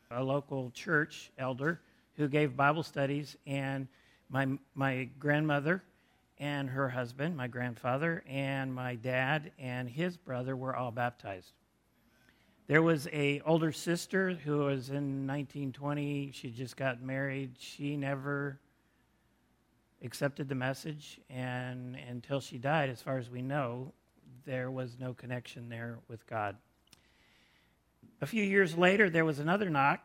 a local church elder who gave Bible studies, and my grandmother and her husband, my grandfather, and my dad and his brother were all baptized. There was an older sister who was in 1920. She just got married. She never accepted the message, and until she died, as far as we know, there was no connection there with God. A few years later, there was another knock,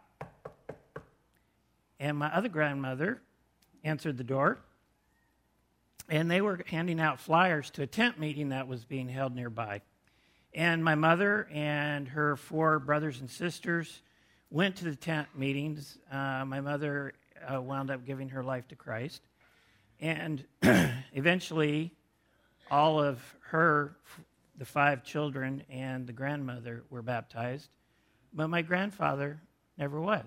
and my other grandmother answered the door, and they were handing out flyers to a tent meeting that was being held nearby. And my mother and her 4 brothers and sisters went to the tent meetings. My mother wound up giving her life to Christ. And eventually, all of the 5 children and the grandmother were baptized. But my grandfather never was.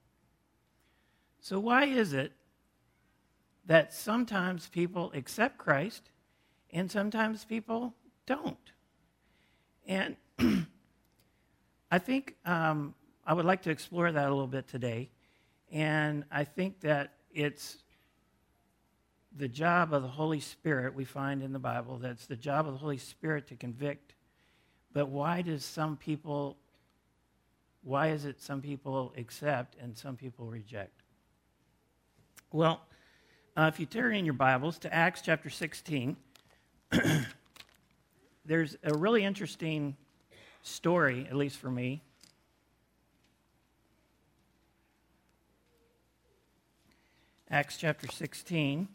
So why is it that sometimes people accept Christ and sometimes people don't? And I think I would like to explore that a little bit today. And I think that it's the job of the Holy Spirit, we find in the Bible, that it's the job of the Holy Spirit to convict. But why is it some people accept and some people reject? Well, if you turn in your Bibles to Acts chapter 16, there's a really interesting story, at least for me. Acts chapter 16.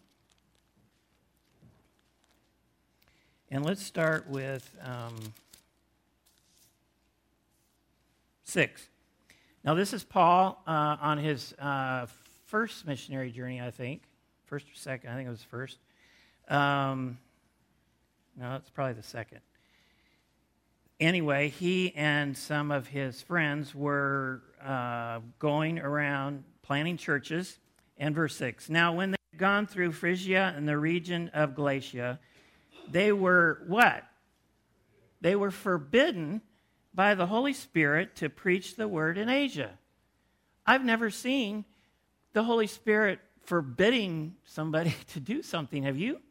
And let's start with 6. Now, this is Paul on his first missionary journey, I think. First or second? I think it was first. No, it's probably the second. Anyway, he and some of his friends were going around planting churches. And verse 6. Now, when they had gone through Phrygia and the region of Galatia, they were what? They were forbidden by the Holy Spirit to preach the word in Asia. I've never seen the Holy Spirit forbidding somebody to do something. Have you?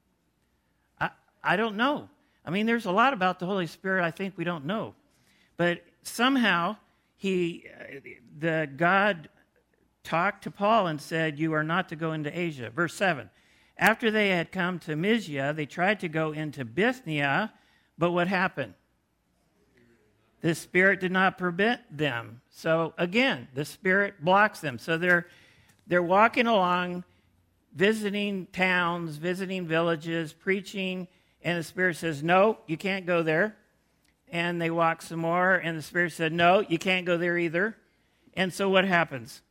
I don't know. I mean, there's a lot about the Holy Spirit I think we don't know. But somehow God talked to Paul and said, you are not to go into Asia. Verse 7. After they had come to Mysia, they tried to go into Bithynia, but what happened? The Spirit did not permit them. So again, the Spirit blocks them. So they're walking along, visiting towns, visiting villages, preaching, and the Spirit says, no, you can't go there. And they walk some more, and the Spirit said, no, you can't go there either. And so what happens?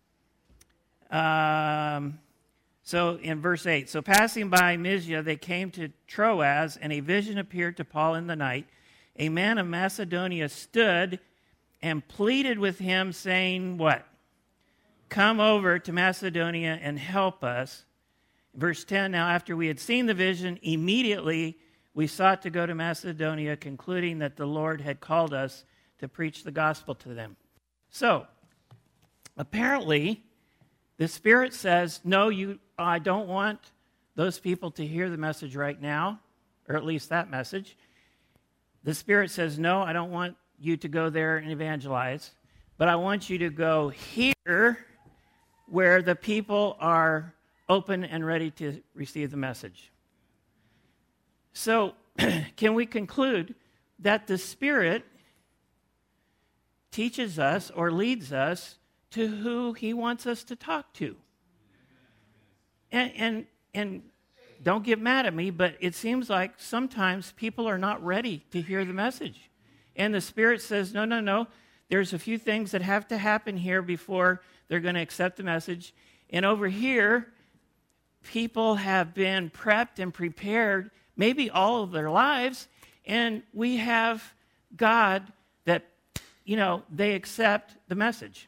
So in verse 8, so passing by Mysia, they came to Troas, and a vision appeared to Paul in the night. A man of Macedonia stood and pleaded with him, saying, what? Come over to Macedonia and help us. Verse 10, now after we had seen the vision, immediately we sought to go to Macedonia, concluding that the Lord had called us to preach the gospel to them. So, apparently, the Spirit says, no, I don't want those people to hear the message right now, or at least that message. The Spirit says, no, I don't want you to go there and evangelize, but I want you to go here where the people are open and ready to receive the message. So, can we conclude that the Spirit teaches us or leads us to who He wants us to talk to? And don't get mad at me, but it seems like sometimes people are not ready to hear the message. And the Spirit says, no, there's a few things that have to happen here before they're going to accept the message. And over here, people have been prepped and prepared maybe all of their lives, and we have God that, they accept the message.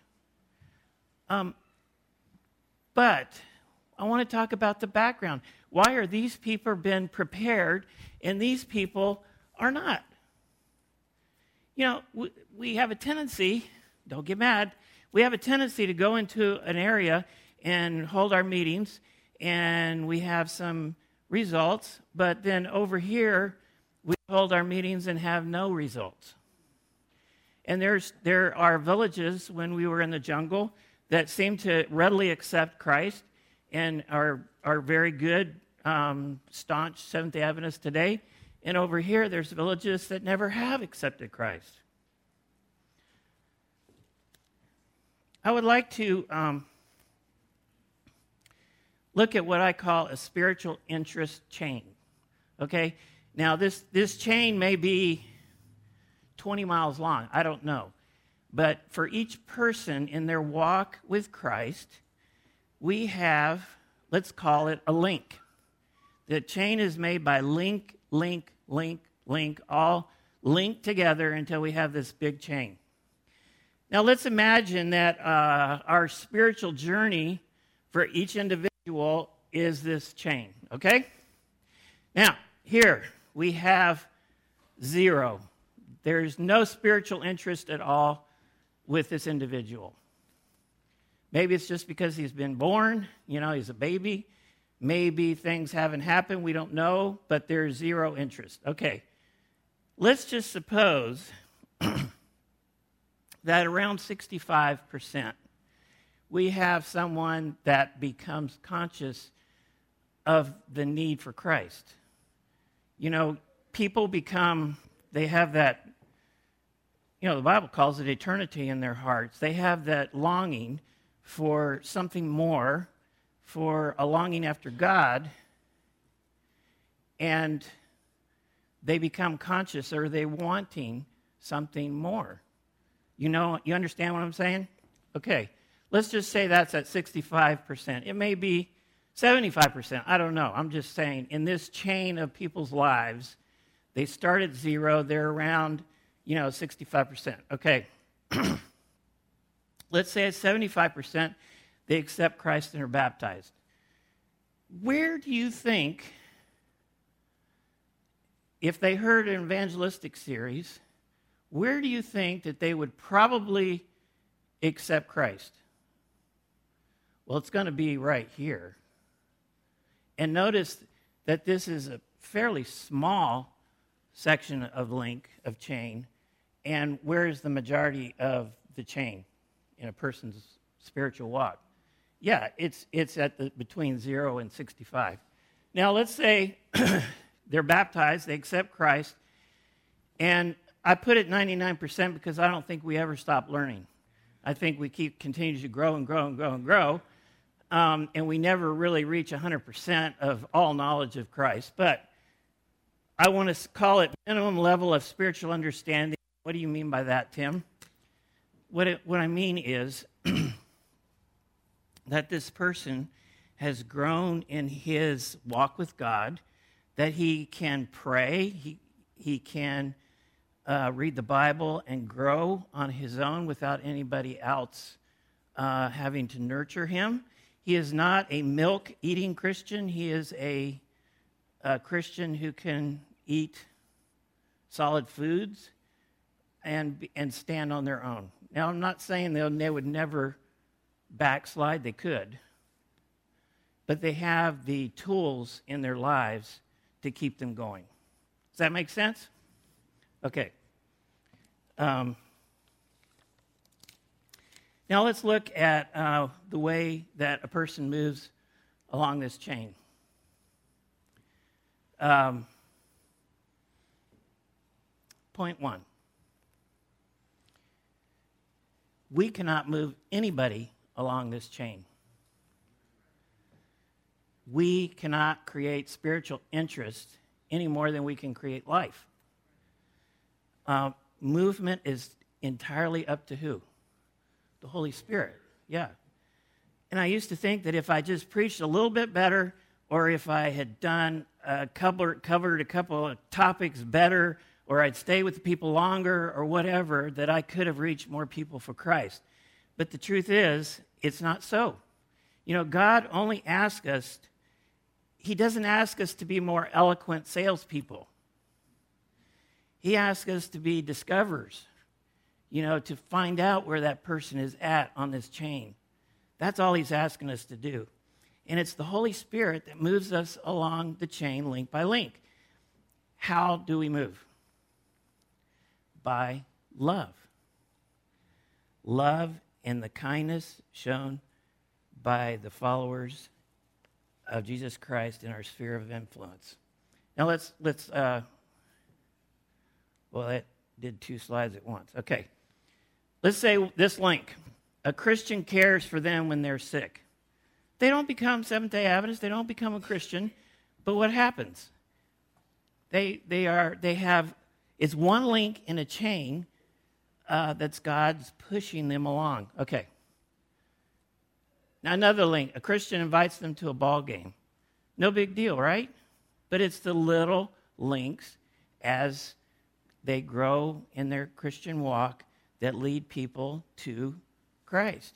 But I want to talk about the background. Why are these people been prepared and these people are not? We have a tendency don't get mad. We have a tendency to go into an area and hold our meetings, and we have some results, but then over here, we hold our meetings and have no results. And there are villages when we were in the jungle that seem to readily accept Christ and are very good, staunch Seventh-day Adventists today. And over here, there's villages that never have accepted Christ. I would like to look at what I call a spiritual interest chain. Okay? Now, this chain may be 20 miles long. I don't know. But for each person in their walk with Christ, we have, let's call it a link. The chain is made by link, all linked together until we have this big chain. Now, let's imagine that our spiritual journey for each individual is this chain, okay? Now, here we have 0. There's no spiritual interest at all with this individual. Maybe it's just because he's been born, he's a baby. Maybe things haven't happened, we don't know, but there's 0 interest. Okay, let's just suppose that around 65%, we have someone that becomes conscious of the need for Christ. People they have that, the Bible calls it eternity in their hearts. They have that longing for something more, for a longing after God, and they become conscious, or they wanting something more. You understand what I'm saying? Okay, let's just say that's at 65%. It may be 75%. I don't know. I'm just saying, in this chain of people's lives, they start at 0. They're around, 65%. Okay. Let's say at 75%, they accept Christ and are baptized. Where do you think, if they heard an evangelistic series, where do you think that they would probably accept Christ? Well, it's going to be right here. And notice that this is a fairly small section of chain. And where is the majority of the chain in a person's spiritual walk? Yeah, it's at between 0 and 65. Now, let's say they're baptized, they accept Christ, and I put it 99% because I don't think we ever stop learning. I think we continue to grow and grow and grow and grow, and we never really reach 100% of all knowledge of Christ. But I want to call it minimum level of spiritual understanding. What do you mean by that, Tim? What I mean is that this person has grown in his walk with God, that he can pray, he can read the Bible and grow on his own without anybody else having to nurture him. He is not a milk-eating Christian. He is a Christian who can eat solid foods and stand on their own. Now, I'm not saying they would never backslide. They could. But they have the tools in their lives to keep them going. Does that make sense? Okay. Now let's look at the way that a person moves along this chain. Point 1. We cannot move anybody along this chain. We cannot create spiritual interest any more than we can create life. Movement is entirely up to who? The Holy Spirit, yeah. And I used to think that if I just preached a little bit better, or if I had done covered a couple of topics better, or I'd stay with the people longer, or whatever, that I could have reached more people for Christ. But the truth is, it's not so. God only asks us, He doesn't ask us to be more eloquent salespeople. He asks us to be discoverers. to find out where that person is at on this chain. That's all he's asking us to do. And it's the Holy Spirit that moves us along the chain link by link. How do we move? By love. Love and the kindness shown by the followers of Jesus Christ in our sphere of influence. Now let's that did 2 slides at once. Okay. Let's say this link. A Christian cares for them when they're sick. They don't become Seventh-day Adventists. They don't become a Christian. But what happens? It's one link in a chain that's God's pushing them along. Okay. Now another link. A Christian invites them to a ball game. No big deal, right? But it's the little links as they grow in their Christian walk that lead people to Christ.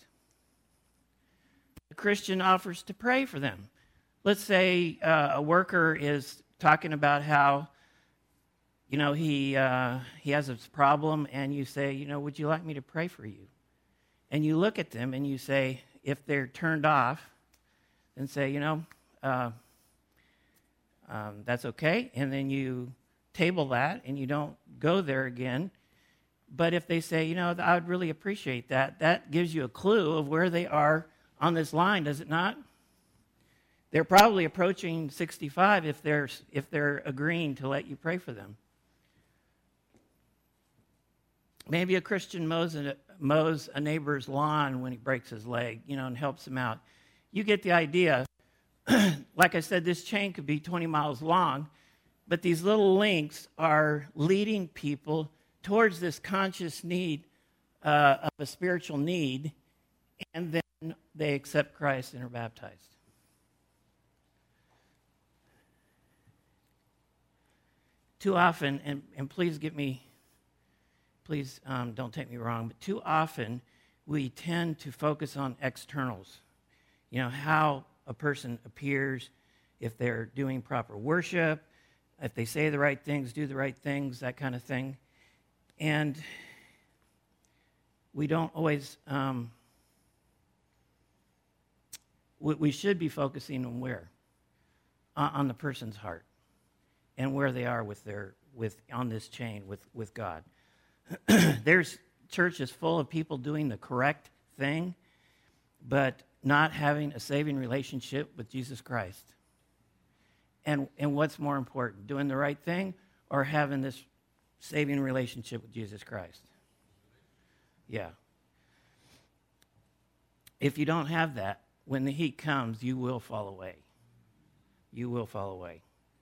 A Christian offers to pray for them. Let's say a worker is talking about how, he has this problem, and you say, would you like me to pray for you? And you look at them and you say, if they're turned off, then say, that's okay. And then you table that and you don't go there again. But if they say, I would really appreciate that, that gives you a clue of where they are on this line, does it not? They're probably approaching 65 if they're agreeing to let you pray for them. Maybe a Christian mows a neighbor's lawn when he breaks his leg, and helps him out. You get the idea. Like I said, this chain could be 20 miles long, but these little links are leading people towards this conscious need of a spiritual need, and then they accept Christ and are baptized. Too often, and please don't take me wrong, but too often we tend to focus on externals. How a person appears, if they're doing proper worship, if they say the right things, do the right things, that kind of thing. And we don't always, we should be focusing on where? On the person's heart and where they are on this chain with God. There's churches full of people doing the correct thing, but not having a saving relationship with Jesus Christ. And what's more important, doing the right thing or having this saving relationship with Jesus Christ? Yeah. If you don't have that, when the heat comes, you will fall away. You will fall away.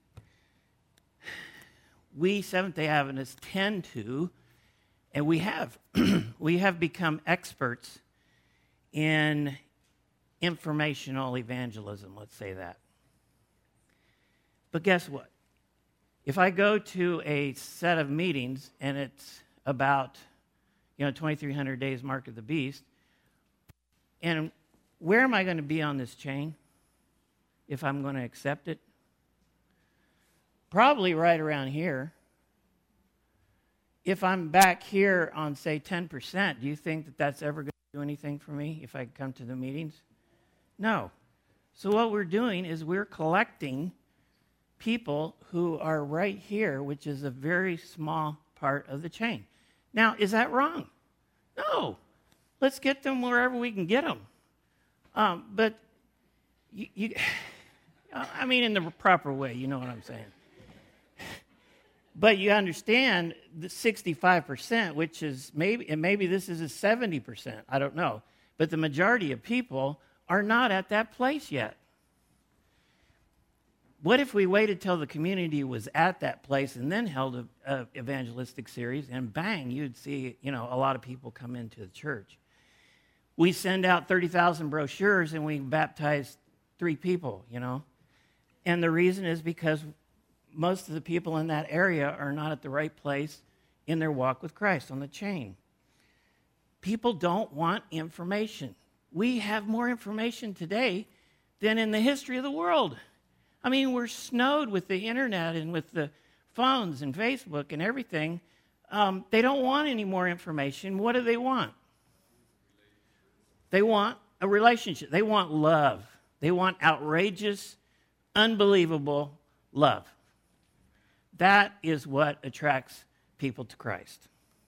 We Seventh-day Adventists tend to, and we have become experts in informational evangelism, let's say that. But guess what? If I go to a set of meetings and it's about, 2,300 days Mark of the Beast, and where am I going to be on this chain if I'm going to accept it? Probably right around here. If I'm back here on, say, 10%, do you think that that's ever going to do anything for me if I come to the meetings? No. So what we're doing is we're collecting people who are right here, which is a very small part of the chain. Now, is that wrong? No. Let's get them wherever we can get them. But, in the proper way, you know what I'm saying. But you understand the 65%, which is maybe this is a 70%, I don't know. But the majority of people are not at that place yet. What if we waited till the community was at that place and then held an evangelistic series, and bang, you'd see, a lot of people come into the church. We send out 30,000 brochures and we baptize 3 people, And the reason is because most of the people in that area are not at the right place in their walk with Christ on the chain. People don't want information. We have more information today than in the history of the world. We're snowed with the internet and with the phones and Facebook and everything. They don't want any more information. What do they want? They want a relationship. They want love. They want outrageous, unbelievable love. That is what attracts people to Christ.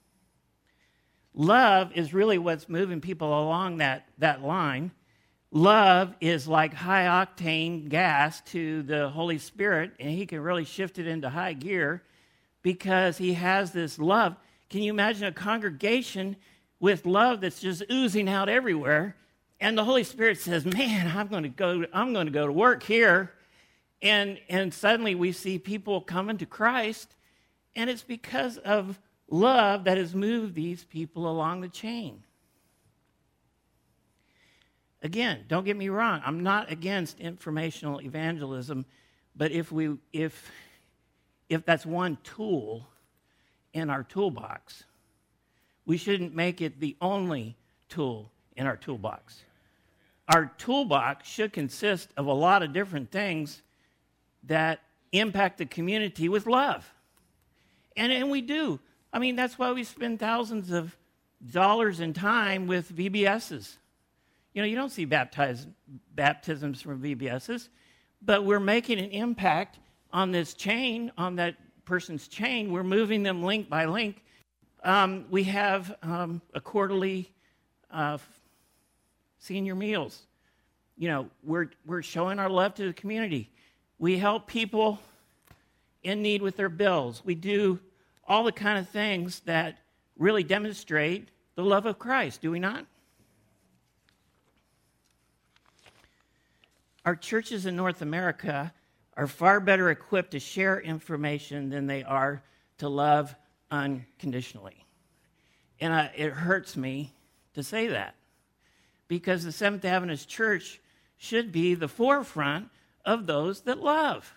Love is really what's moving people along that line. Love is like high-octane gas to the Holy Spirit, and he can really shift it into high gear because he has this love. Can you imagine a congregation with love that's just oozing out everywhere? And the Holy Spirit says, man, I'm going to go to work here. And suddenly we see people coming to Christ, and it's because of love that has moved these people along the chain. Again, don't get me wrong. I'm not against informational evangelism, but if that's one tool in our toolbox, we shouldn't make it the only tool in our toolbox. Our toolbox should consist of a lot of different things that impact the community with love. And we do. I mean, that's why we spend thousands of dollars in time with VBSs. You know, you don't see baptisms from VBSs, but we're making an impact on this chain, on that person's chain. We're moving them link by link. We have a quarterly senior meals. You know, we're showing our love to the community. We help people in need with their bills. We do all the kind of things that really demonstrate the love of Christ, do we not? Our churches in North America are far better equipped to share information than they are to love unconditionally. And it hurts me to say that, because the Seventh Adventist Church should be the forefront of those that love.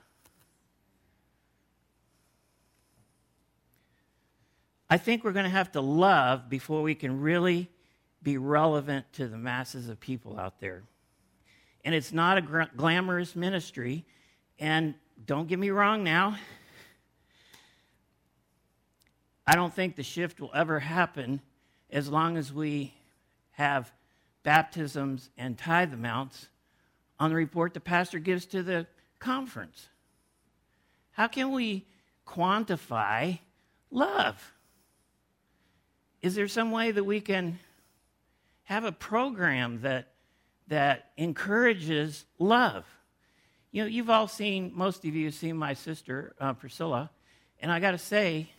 I think we're going to have to love before we can really be relevant to the masses of people out there. And it's not a glamorous ministry. And don't get me wrong now, I don't think the shift will ever happen as long as we have baptisms and tithe amounts on the report the pastor gives to the conference. How can we quantify love? Is there some way that we can have a program that encourages love? You know, you've all seen, most of you have seen my sister, Priscilla, and I got to say,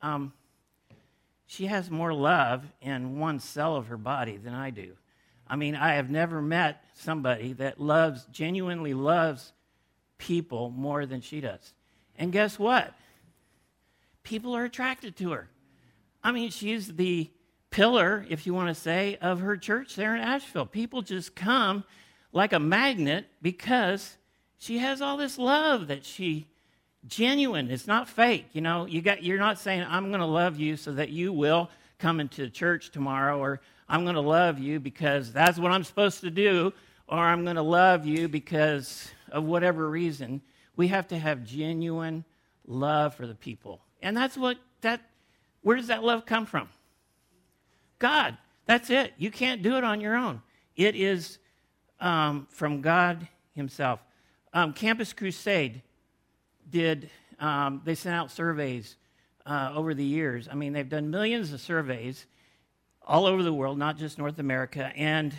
she has more love in one cell of her body than I do. I mean, I have never met somebody that genuinely loves people more than she does. And guess what? People are attracted to her. I mean, she's the pillar, if you want to say, of her church there in Asheville. People just come like a magnet because she has all this love that genuine. It's not fake. You know, you're not saying, I'm going to love you so that you will come into church tomorrow, or I'm going to love you because that's what I'm supposed to do, or I'm going to love you because of whatever reason. We have to have genuine love for the people. And where does that love come from? God. That's it. You can't do it on your own. It is from God himself. Campus Crusade they sent out surveys over the years. I mean, they've done millions of surveys all over the world, not just North America, and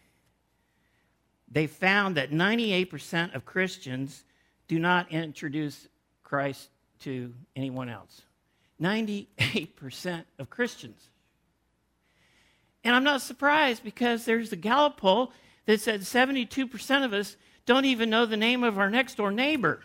they found that 98% of Christians do not introduce Christ to anyone else. 98% of Christians. And I'm not surprised, because there's a Gallup poll that said 72% of us don't even know the name of our next door neighbor.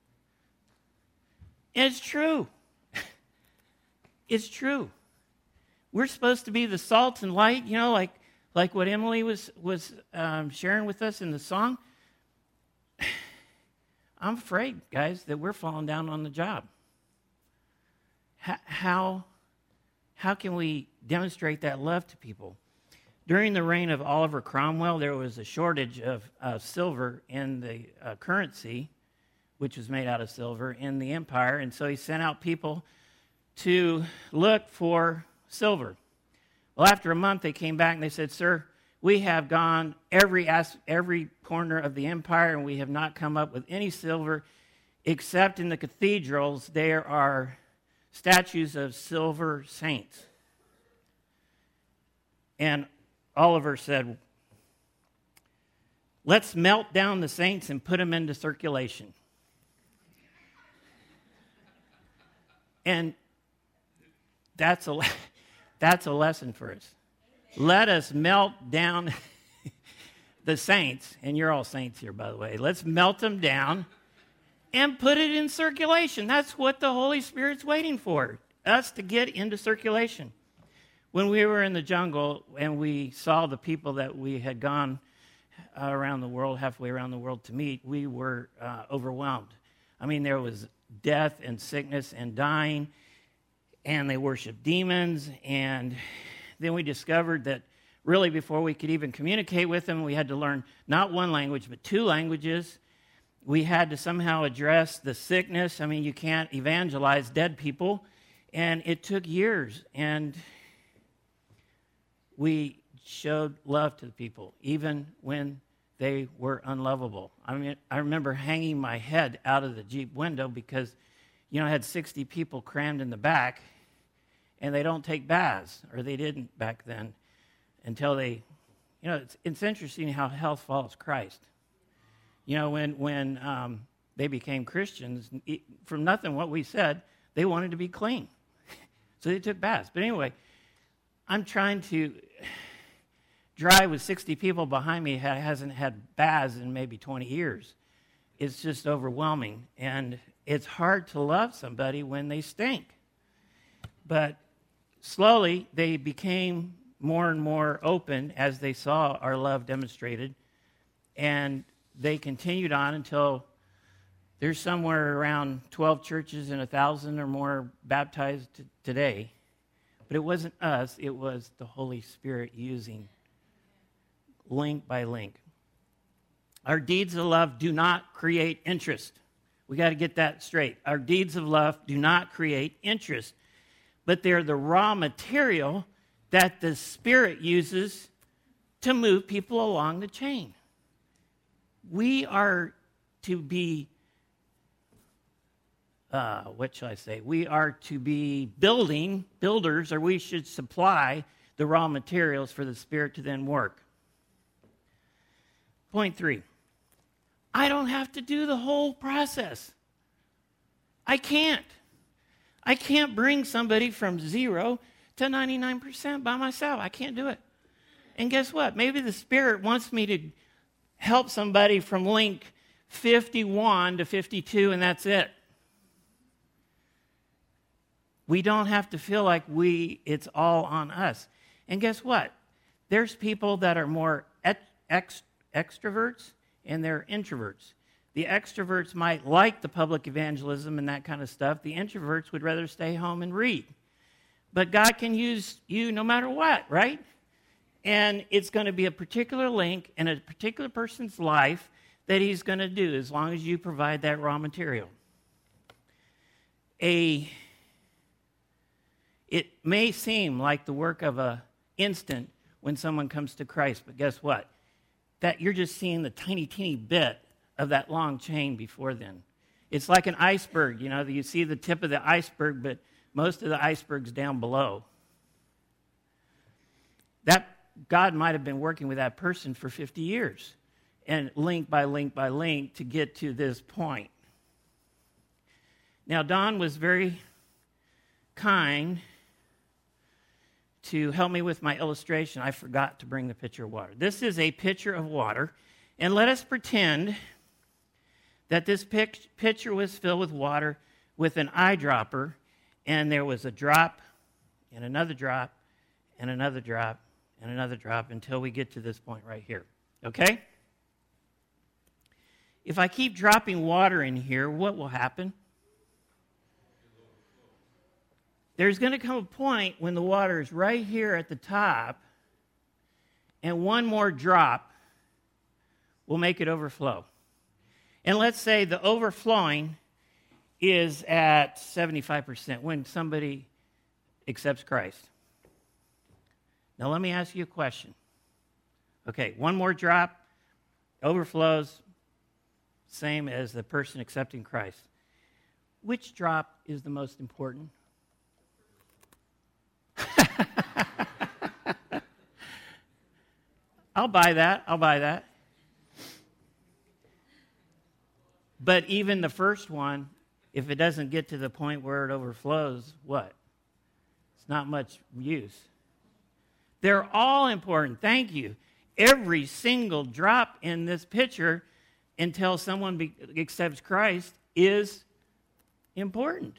And it's true. It's true. We're supposed to be the salt and light, you know, like what Emily was sharing with us in the song. I'm afraid, guys, that we're falling down on the job. How can we demonstrate that love to people? During the reign of Oliver Cromwell, there was a shortage of silver in the currency, which was made out of silver, in the empire. And so he sent out people to look for silver. Well, after a month, they came back and they said, "Sir, we have gone every corner of the empire, and we have not come up with any silver, except in the cathedrals there are statues of silver saints." And Oliver said, "Let's melt down the saints and put them into circulation." And that's a lesson for us. Let us melt down the saints, and you're all saints here, by the way. Let's melt them down and put it in circulation. That's what the Holy Spirit's waiting for, us to get into circulation. When we were in the jungle and we saw the people that we had gone around the world, halfway around the world to meet, we were overwhelmed. I mean, there was death and sickness and dying, and they worshiped demons. And then we discovered that really before we could even communicate with them, we had to learn not one language, but two languages. We had to somehow address the sickness. I mean, you can't evangelize dead people. And it took years. And we showed love to the people, even when they were unlovable. I mean, I remember hanging my head out of the Jeep window because, I had 60 people crammed in the back, and they don't take baths, or they didn't back then, until they, it's interesting how health follows Christ. When they became Christians, from nothing what we said, they wanted to be clean. So they took baths. But anyway, I'm trying to drive with 60 people behind me that hasn't had baths in maybe 20 years. It's just overwhelming. And it's hard to love somebody when they stink. But slowly, they became more and more open as they saw our love demonstrated. And they continued on until there's somewhere around 12 churches and 1,000 or more baptized today. But it wasn't us, it was the Holy Spirit using link by link. Our deeds of love do not create interest. We got to get that straight. Our deeds of love do not create interest, but they're the raw material that the Spirit uses to move people along the chain. We are to be, We are to be builders, or we should supply the raw materials for the Spirit to then work. Point 3, I don't have to do the whole process. I can't bring somebody from 0 to 99% by myself. I can't do it. And guess what? Maybe the Spirit wants me to help somebody from link 51 to 52, and that's it. We don't have to feel like it's all on us. And guess what? There's people that are more extroverts and they're introverts. The extroverts might like the public evangelism and that kind of stuff. The introverts would rather stay home and read. But God can use you no matter what, right? And it's going to be a particular link in a particular person's life that he's going to do as long as you provide that raw material. It may seem like the work of an instant when someone comes to Christ, but guess what? That you're just seeing the tiny, teeny bit of that long chain before then. It's like an iceberg, you see the tip of the iceberg, but most of the iceberg's down below. That God might have been working with that person for 50 years, and link by link by link to get to this point. Now, Don was very kind to help me with my illustration. I forgot to bring the pitcher of water. This is a pitcher of water, and let us pretend that this pitcher was filled with water with an eyedropper, and there was a drop and another drop and another drop and another drop until we get to this point right here. Okay? If I keep dropping water in here, what will happen? There's going to come a point when the water is right here at the top, and one more drop will make it overflow. And let's say the overflowing is at 75% when somebody accepts Christ. Now, let me ask you a question. Okay, one more drop, overflows, same as the person accepting Christ. Which drop is the most important? I'll buy that. But even the first one, if it doesn't get to the point where it overflows, what? It's not much use. They're all important. Thank you. Every single drop in this picture, until someone accepts Christ, is important.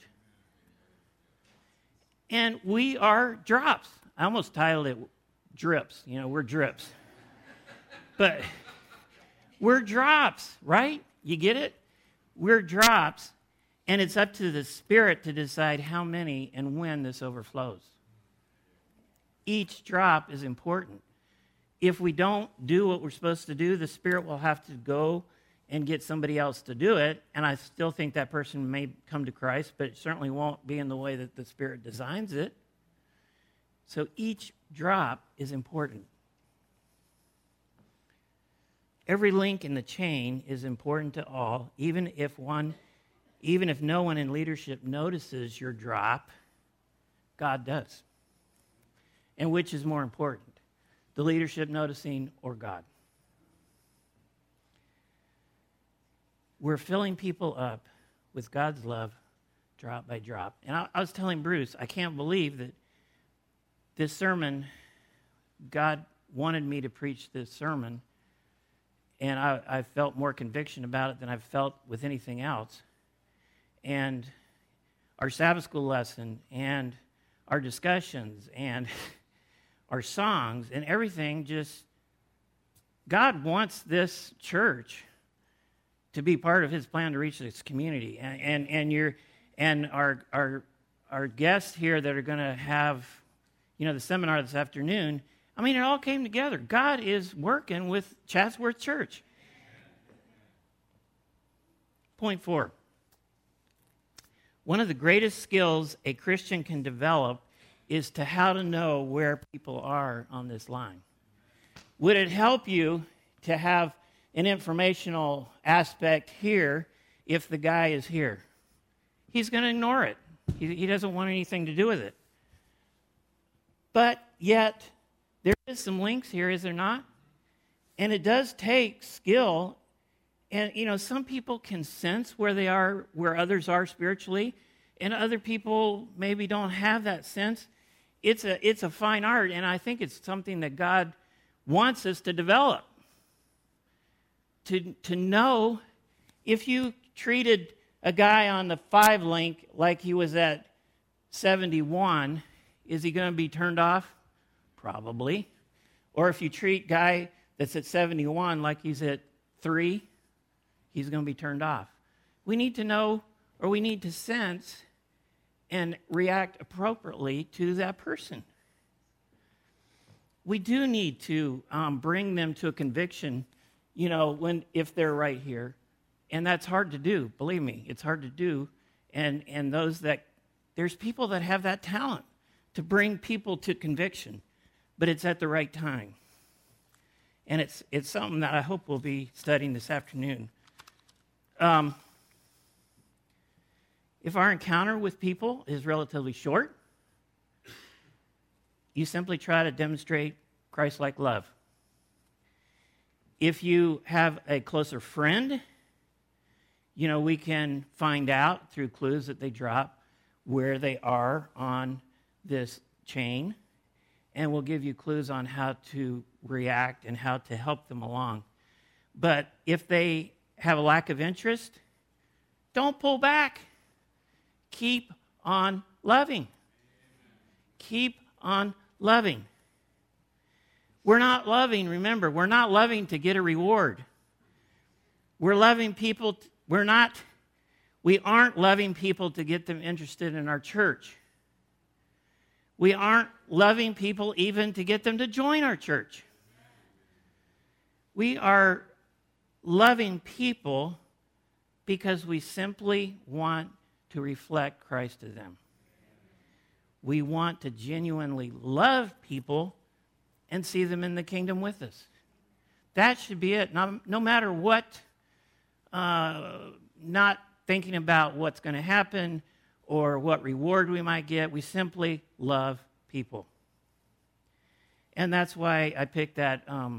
And we are drops. I almost titled it drips. You know, we're drips. But we're drops, right? You get it? We're drops, and it's up to the Spirit to decide how many and when this overflows. Each drop is important. If we don't do what we're supposed to do, the Spirit will have to go and get somebody else to do it, and I still think that person may come to Christ, but it certainly won't be in the way that the Spirit designs it. So each drop is important. Every link in the chain is important to all, even if no one in leadership notices your drop, God does. And which is more important, the leadership noticing or God? We're filling people up with God's love drop by drop. And I was telling Bruce, I can't believe that this sermon, God wanted me to preach this sermon, and I felt more conviction about it than I've felt with anything else. And our Sabbath school lesson and our discussions and our songs and everything, just God wants this church to be part of His plan to reach this community. And our guests here that are going to have, the seminar this afternoon. I mean, it all came together. God is working with Chatsworth Church. Point 4. One of the greatest skills a Christian can develop is to how to know where people are on this line. Would it help you to have an informational aspect here if the guy is here? He's going to ignore it. He doesn't want anything to do with it. But yet, there is some links here, is there not? And it does take skill. And, some people can sense where they are, where others are spiritually, and other people maybe don't have that sense. It's a fine art, and I think it's something that God wants us to develop. To know if you treated a guy on the 5 link like he was at 71, is he going to be turned off? Probably. Or if you treat guy that's at 71 like he's at 3, he's going to be turned off. We need to know, or we need to sense and react appropriately to that person. We do need to bring them to a conviction, if they're right here. And that's hard to do, believe me. It's hard to do. And there's people that have that talent to bring people to conviction, but it's at the right time. And it's something that I hope we'll be studying this afternoon. If our encounter with people is relatively short, you simply try to demonstrate Christ-like love. If you have a closer friend, we can find out through clues that they drop where they are on this chain, and we'll give you clues on how to react and how to help them along. But if they have a lack of interest, don't pull back. Keep on loving. Keep on loving. We're not loving, remember, we're not loving to get a reward. We're loving people, we aren't loving people to get them interested in our church. We aren't loving people even to get them to join our church. We are loving people because we simply want to reflect Christ to them. We want to genuinely love people and see them in the kingdom with us. That should be it. No matter what, not thinking about what's going to happen or what reward we might get. We simply love people. And that's why I picked that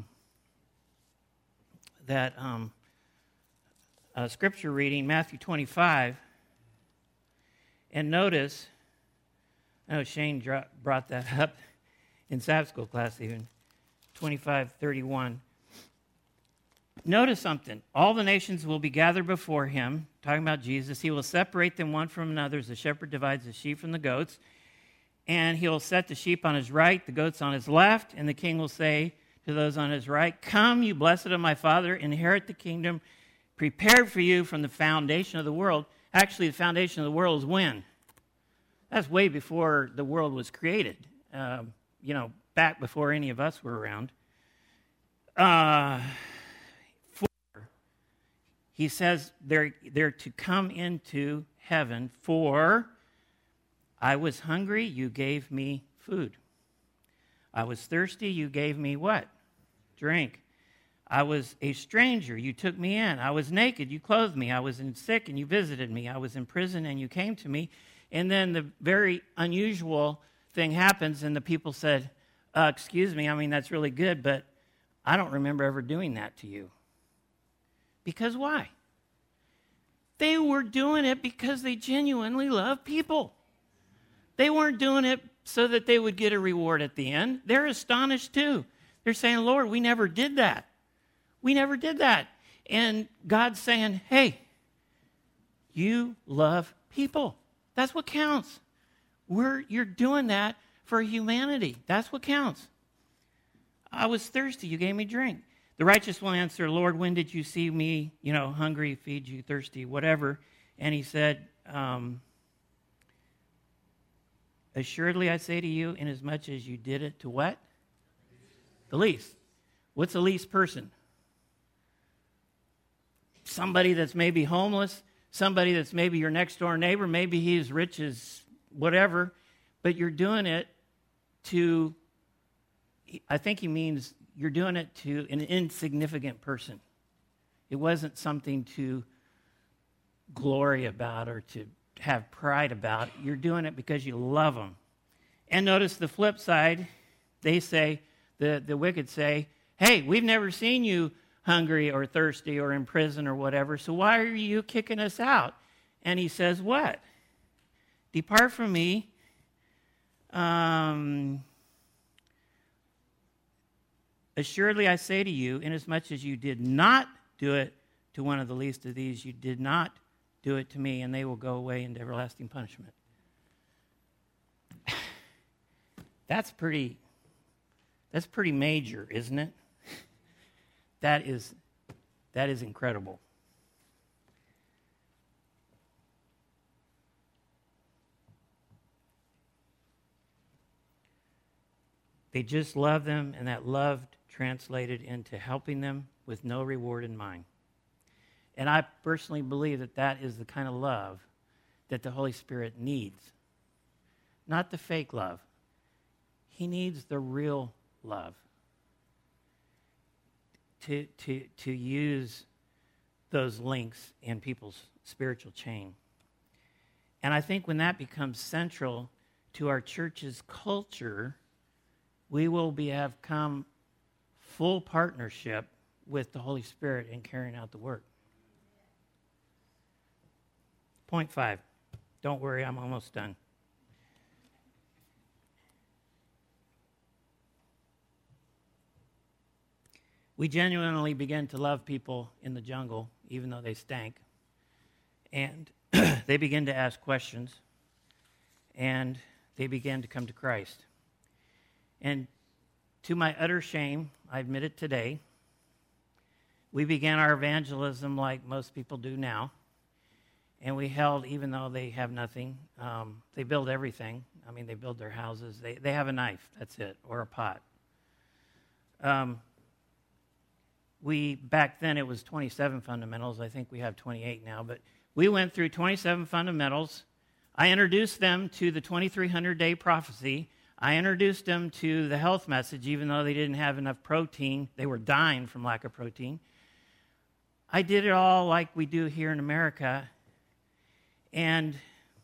scripture reading, Matthew 25. And notice, I know Shane brought that up in Sabbath school class even, 25:31. Notice something. All the nations will be gathered before him, talking about Jesus. He will separate them one from another as the shepherd divides the sheep from the goats. And he will set the sheep on his right, the goats on his left. And the king will say to those on his right, "Come, you blessed of my Father, inherit the kingdom prepared for you from the foundation of the world." Actually, the foundation of the world is when? That's way before the world was created. Back before any of us were around. He says they're to come into heaven, for I was hungry, you gave me food. I was thirsty, you gave me what? Drink. I was a stranger, you took me in. I was naked, you clothed me. I was sick, and you visited me. I was in prison, and you came to me. And then the very unusual thing happens, and the people said, excuse me, that's really good, but I don't remember ever doing that to you. Because why? They were doing it because they genuinely love people. They weren't doing it so that they would get a reward at the end. They're astonished too. They're saying, Lord, we never did that. We never did that. And God's saying, hey, you love people. That's what counts. You're doing that for humanity. That's what counts. I was thirsty. You gave me drink. The righteous will answer, Lord, when did you see me, hungry, feed you, thirsty, whatever? And he said, assuredly I say to you, inasmuch as you did it to what? The least. What's the least person? Somebody that's maybe homeless, somebody that's maybe your next door neighbor, maybe he's rich as whatever, but you're doing it to, I think he means you're doing it to an insignificant person. It wasn't something to glory about or to have pride about. You're doing it because you love them. And notice the flip side. They say, the wicked say, hey, we've never seen you hungry or thirsty or in prison or whatever, so why are you kicking us out? And he says, what? Depart from me. Assuredly I say to you, inasmuch as you did not do it to one of the least of these, you did not do it to me, and they will go away into everlasting punishment. That's pretty major, isn't it? That is incredible. They just love them, and that love translated into helping them with no reward in mind. And I personally believe that is the kind of love that the Holy Spirit needs. Not the fake love. He needs the real love to use those links in people's spiritual chain. And I think when that becomes central to our church's culture, we will have come full partnership with the Holy Spirit in carrying out the work. Point 5. Don't worry, I'm almost done. We genuinely begin to love people in the jungle, even though they stank. And they begin to ask questions. And they begin to come to Christ. And to my utter shame, I admit it today, we began our evangelism like most people do now. And we held, even though they have nothing, they build everything. They build their houses. They have a knife, that's it, or a pot. Back then it was 27 fundamentals. I think we have 28 now, but We went through 27 fundamentals. I introduced them to the 2300-day prophecy. I introduced them to the health message, even though they didn't have enough protein. They were dying from lack of protein. I did it all like we do here in America. And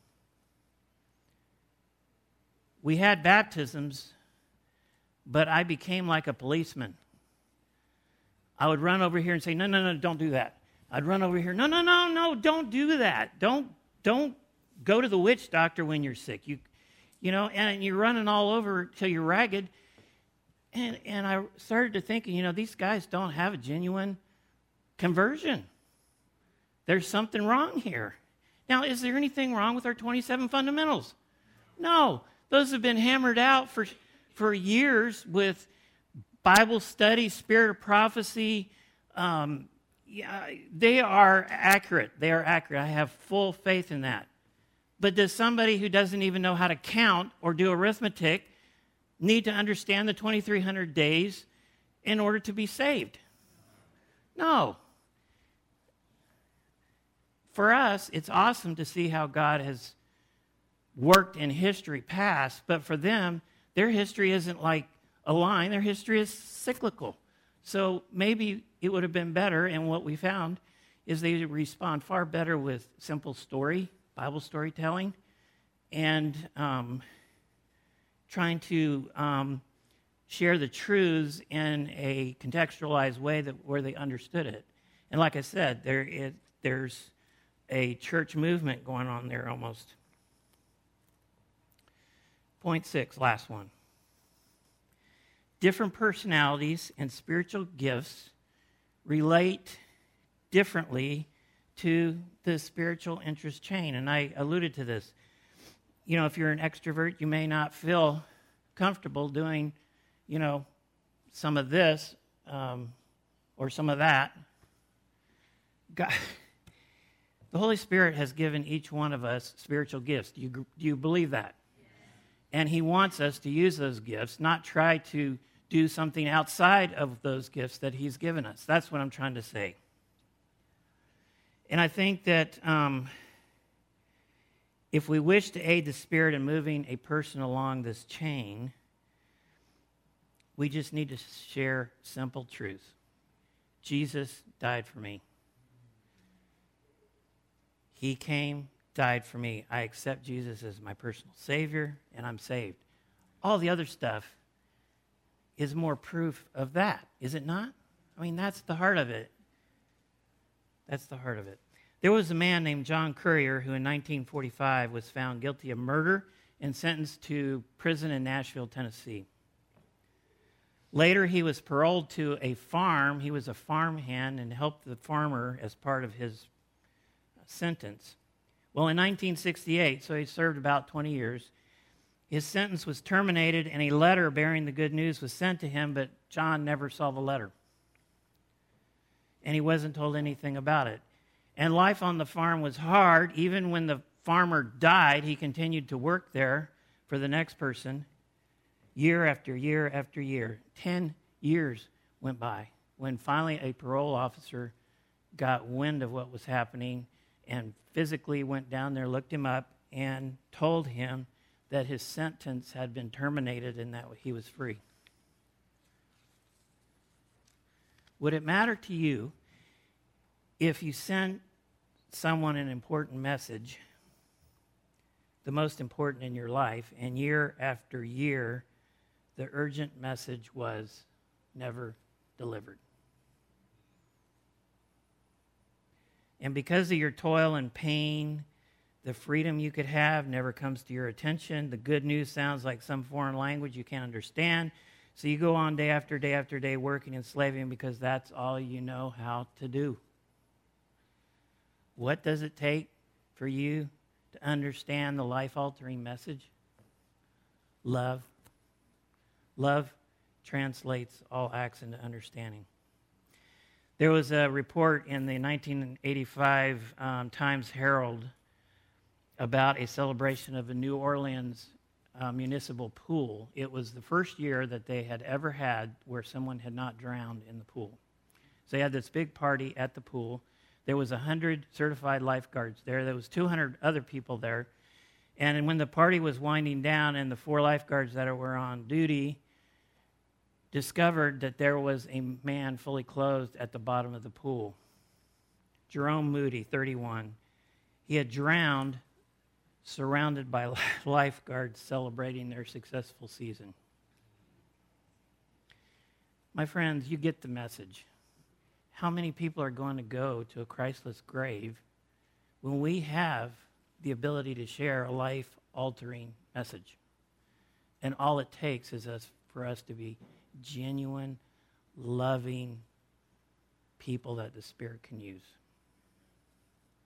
we had baptisms, but I became like a policeman. I would run over here and say, no, don't do that. I'd run over here, no, don't do that. Don't go to the witch doctor when you're sick. You know, and you're running all over till you're ragged. And I started to thinking, you know, these guys don't have a genuine conversion. There's something wrong here. Now, is there anything wrong with our 27 fundamentals? No. Those have been hammered out for years with Bible study, spirit of prophecy. They are accurate. They are accurate. I have full faith in that. But does somebody who doesn't even know how to count or do arithmetic need to understand the 2,300 days in order to be saved? No. For us, it's awesome to see how God has worked in history past, but for them, their history isn't like a line. Their history is cyclical. So maybe it would have been better, and what we found is they respond far better with simple story, Bible storytelling, and trying to share the truths in a contextualized way where they understood it. And like I said, there's a church movement going on there almost. Point 6, last one. Different personalities and spiritual gifts relate differently to the spiritual interest chain. And I alluded to this. You know, if you're an extrovert, you may not feel comfortable doing, you know, some of this or some of that. God, the Holy Spirit has given each one of us spiritual gifts. Do you believe that? And He wants us to use those gifts, not try to do something outside of those gifts that He's given us. That's what I'm trying to say. And I think that if we wish to aid the Spirit in moving a person along this chain, we just need to share simple truths. Jesus died for me. He came, died for me. I accept Jesus as my personal Savior, and I'm saved. All the other stuff is more proof of that, is it not? I mean, that's the heart of it. That's the heart of it. There was a man named John Currier who in 1945 was found guilty of murder and sentenced to prison in Nashville, Tennessee. Later, he was paroled to a farm. He was a farmhand and helped the farmer as part of his sentence. Well, in 1968, so he served about 20 years, his sentence was terminated and a letter bearing the good news was sent to him, but John never saw the letter. And he wasn't told anything about it. And life on the farm was hard. Even when the farmer died, he continued to work there for the next person year after year after year. 10 years went by when finally a parole officer got wind of what was happening and physically went down there, looked him up, and told him that his sentence had been terminated and that he was free. Would it matter to you if you sent someone an important message, the most important in your life, and year after year, the urgent message was never delivered? And because of your toil and pain, the freedom you could have never comes to your attention. The good news sounds like some foreign language you can't understand. So you go on day after day after day working and slaving because that's all you know how to do. What does it take for you to understand the life-altering message? Love. Love translates all acts into understanding. There was a report in the 1985 Times Herald about a celebration of a New Orleans municipal pool. It was the first year that they had ever had where someone had not drowned in the pool. So they had this big party at the pool. There was 100 certified lifeguards there. There was 200 other people there. And when the party was winding down and the 4 lifeguards that were on duty discovered that there was a man fully clothed at the bottom of the pool. Jerome Moody, 31. He had drowned, surrounded by lifeguards celebrating their successful season. My friends, you get the message. How many people are going to go to a Christless grave when we have the ability to share a life-altering message? And all it takes is for us to be genuine, loving people that the Spirit can use.